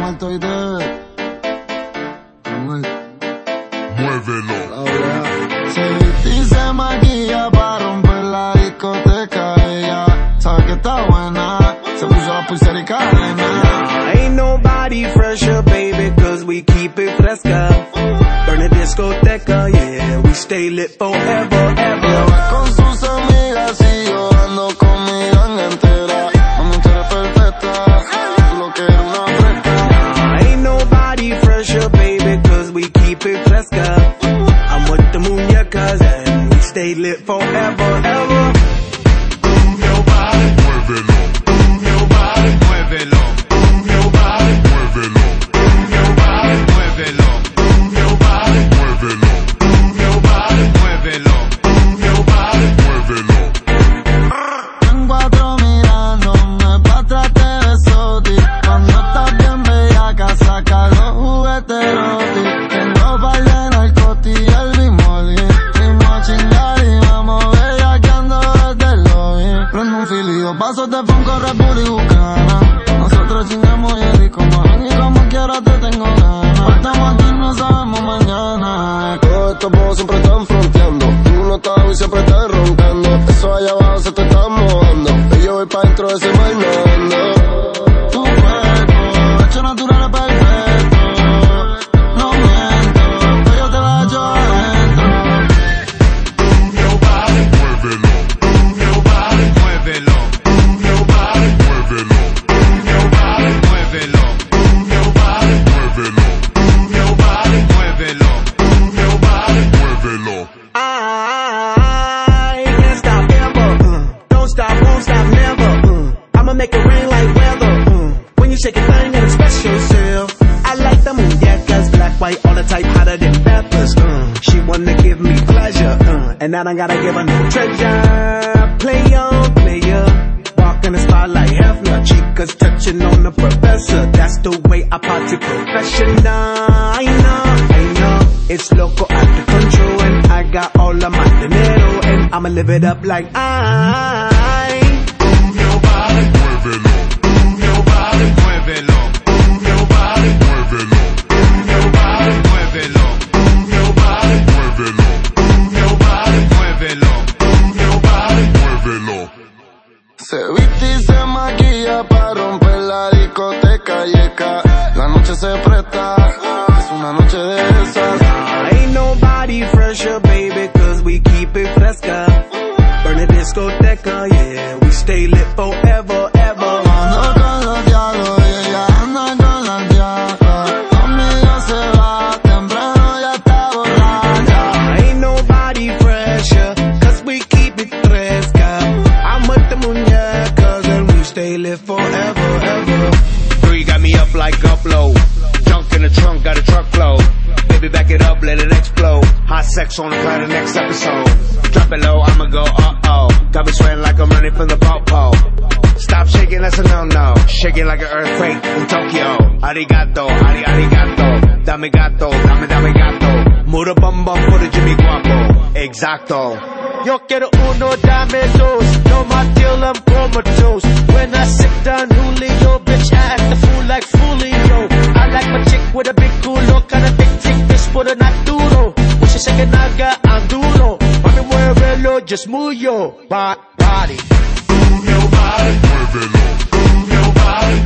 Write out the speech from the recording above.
Muévelo. Se viste y se maquilla para romper la discoteca. Ella sabe que está buena, se puso la pulsera y cadena. Ain't nobody fresher, baby, cause we keep it fresca. Burn a discoteca, yeah, we stay lit forever, ever. Ella va con sus amigas y yo ando con mi gang entera. Mami, tú eres perfecta, tú lo que eres una fresca. Ain't nobody fresher, baby, cause we keep it fresca. I'm with the muñecas and we stay lit forever, ever. Move your body, muévelo. Move your body, muévelo. Move your body, muévelo. Move your body, muévelo. Move your body, muévelo. Move your body, muévelo. Move your body, muévelo. En cuatro mirándome pa' atrás te besote. Cuando estás bien bellaca saca los juguetes roti. Tengo par de narcoti y el bimoli. Fuimos a chingar y vamos bellaqueando desde el lobby. Prendo un filio, paso de Funko, Red Bull y Bucana. Nosotros chingamos y el rico man y como quiera te tengo ganas. Estamos aquí, no sabemos mañana. Todos estos bobos siempre están fronteando. Tú no estás y siempre estás roncando. Eso allá abajo se te está mojando. Y yo voy pa' dentro de ese mar nadando. Tu cuerpo, hecho natural es perfecto. No miento, que yo te la echo adentro. Move your body, muévelo. Move your body, muévelo. Move your body, muévelo. Move your body, muévelo. Move your body, muévelo. Move your body, muévelo. Move your body, muévelo. I can't stop ever. Don't stop, won't stop, never. I'ma make it rain like weather. When you shake a thing and express yourself. I like the muñecas, black, white, all the type hotter than peppers. She wanna give me pleasure, and I don't gotta give her no treasure. Player, walk in the spotlight, Hefner. Chicas touching on the professor. That's the way I party professional. I know, it's loco out the control, and I got all of my dinero, and I'ma live it up like I. Move your body, muévelo. Move your body, muévelo. Move your body, muévelo. Move your body, muévelo. Move your body, muévelo. Move your body, muévelo. Move your body, muévelo. Se viste y se maquilla para romper la discoteca yeca. La noche se presta, es una noche de esas. Ain't nobody fresher, baby, cause we keep it fresca. Burn a discoteca, yeah, we stay lit forever, ever. Ando con los diablos y ella anda con las diablas. Conmigo se va, temprano ya está borracha. Ain't nobody fresher, cause we keep it fresca. I'm with the muñecas and we stay lit forever, ever. Three got me up like upload. Junk in the trunk, got a truckload. Baby, back it up, let it explode. Hot sex on the planet, next episode. Drop it low, I'ma go uh-oh. Got me sweating like I'm running from the popo. Stop shaking, that's a no-no. Shaking like an earthquake in Tokyo. Arigato, arigato. Dame gato, dame gato. Move the bum bum for the Jimmy Guapo. Exacto. Yo quiero uno, dame dos. No más till I'm comatose. When I sit down, Julio, bitch, I act the fool like Julio. I like my chick with a big culo, kinda thick bitch, but a not duro. When she say que naga, I'm duro. Mami, muévelo, just move your body. Move your body, muévelo. Move your body,